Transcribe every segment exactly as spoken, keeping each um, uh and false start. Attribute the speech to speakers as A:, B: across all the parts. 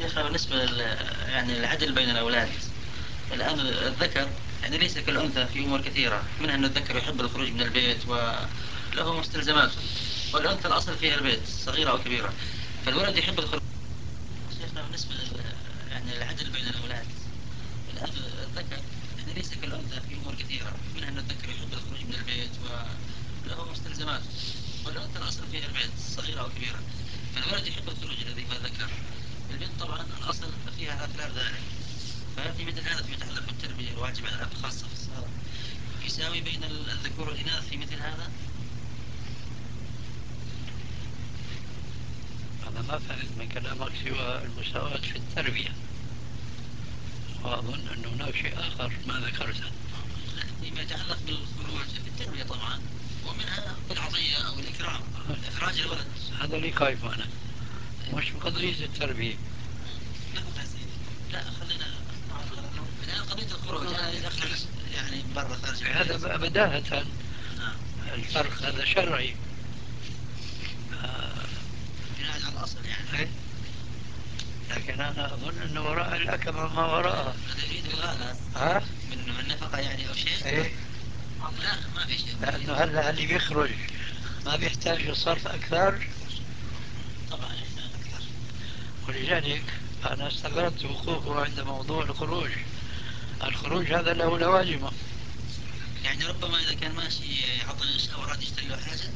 A: شيخنا بالنسبة لل... يعني العدل بين الأولاد الآن الذكر يعني ليس كالأنثى في أمور كثيرة، منها أن الذكر يحب الخروج من البيت وله مستلزماته، والأنثى الأصل فيها البيت صغيرة أو كبيرة، فالولد يحب الخروج. شيخنا بالنسبة لل... يعني العدل بين الأولاد الآن الذكر يعني ليس كالأنثى في أمور كثيرة، منها أن الذكر يحب الخروج من البيت وله مستلزماته، والأنثى الأصل فيها البيت صغيرة أو كبيرة، فالولد يحب الخروج الذي هو الذكر. البنت طبعا الأصل فيها خلاف ذلك، ففي مثل هذا فيما يتعلق بالتربية الواجب على الأب خاصة في الصغار يساوي بين الذكور والإناث في مثل هذا؟
B: أنا ما فهمت من كلامك سوى المساواة في التربية، وأظن أن هناك شيء آخر ما ذكرته.
A: لا، فيما يتعلق بالخروج في التربية طبعا، ومنها بالعطية أو الإكرام، إخراج الولد.
B: هذا اللي خايف أنا، مش قضية التربية.
A: لا يا سيدي، لا خلينا الآن قضية الخروج أنا أريد أخرج يعني برا خارج البيت.
B: هذا بقى بداهة
A: نعم.
B: الفرق هذا شرعي.
A: بناء على الأصل يعني.
B: إيه؟ لكن أنا أظن أن وراء الأكمة ما وراءها.
A: هذا يريد الغاء
B: ها؟
A: من من نفقة يعني أو شيء؟
B: إيه؟
A: لا ما في شيء.
B: لأنه هلا اللي بيخرج ما بيحتاج لصرف أكثر.
A: طبعا يحتاج أكثر.
B: ولذلك أنا استغربت وقوفه عند موضوع الخروج. الخروج هذا له لوازمه.
A: يعني ربما إذا كان ماشي يعطي الغشاء وراد يشتري له حاجة.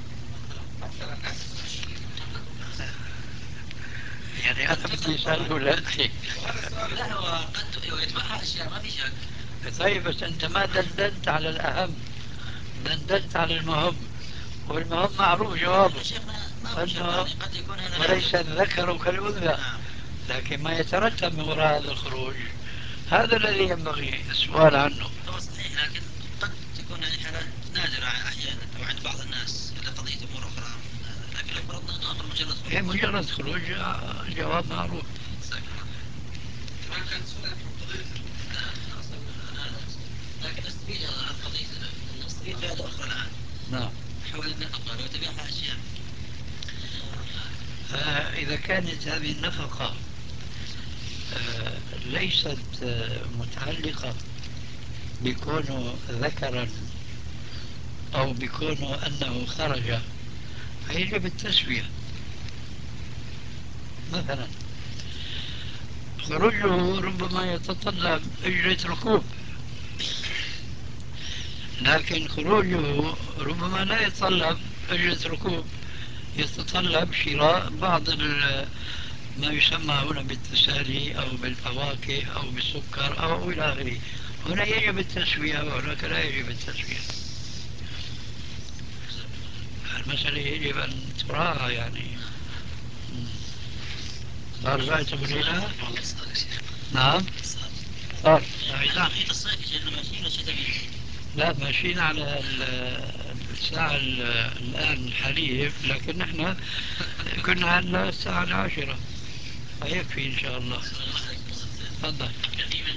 B: يعني أنا بدي أسأله لا أنت.
A: لا هو قد يتبعها أشياء ما في شك.
B: طيب بس أنت ما دندنت على الأهم، دندنت على المهم، والمهم معروف جوابه.
A: ما في شك
B: أنه
A: يعني قد يكون هذا
B: وليس
A: لازم.
B: الذكر كالأنثى.
A: نعم.
B: لكن ما يترتب من وراء هذا الخروج هذا الذي ينبغي السؤال عنه.
A: هو صحيح، لكن قد تكون يعني حالات نادرة أحيانا أو عند بعض الناس لقضية أمور أخرى من هذا، لكن لو فرضنا أنه أمر مجرد خروج.
B: هي مجرد خروج، الجواب معروف.
A: ما كان سؤال في قضية. لا لا أصل أنا لا لكن نستفيد عن قضية، نستفيد فائدة أخرى الآن.
B: نعم.
A: حول النفقة لو تبعها أشياء.
B: آه، إذا كانت هذه النفقة آه، ليست آه، متعلقة بكونه ذكرا أو بكونه أنه خرج، فيجب التسوية. مثلا خروجه ربما يتطلب أجرة ركوب، لكن خروجه ربما لا يتطلب أجرة ركوب، يتطلب شراء بعض ما يسمى هنا بالتسالي أو بالفواكه أو بالسكر أو إلى آخره. هنا يجب التسوية وهناك لا يجب التسوية. المسألة يجب أن تراعى يعني. صار رأيت هنا. نعم صار.
A: نعم. محيط الصيف يا شيخنا ماشيين ولا شتاء؟
B: لا ماشيين على ال- الساعة ال- الآن الحالية، لكن نحن كنا على الساعة العاشرة فيكفي إن شاء الله. تفضل.